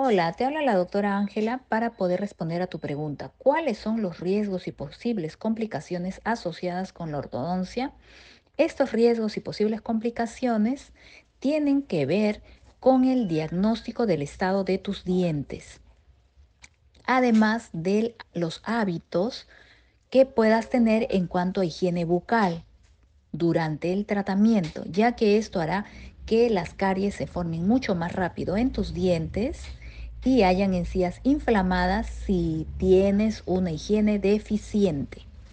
Hola, te habla la doctora Ángela para poder responder a tu pregunta. ¿Cuáles son los riesgos y posibles complicaciones asociadas con la ortodoncia? Estos riesgos y posibles complicaciones tienen que ver con el diagnóstico del estado de tus dientes, además de los hábitos que puedas tener en cuanto a higiene bucal durante el tratamiento, ya que esto hará que las caries se formen mucho más rápido en tus dientes y hayan encías inflamadas si tienes una higiene deficiente.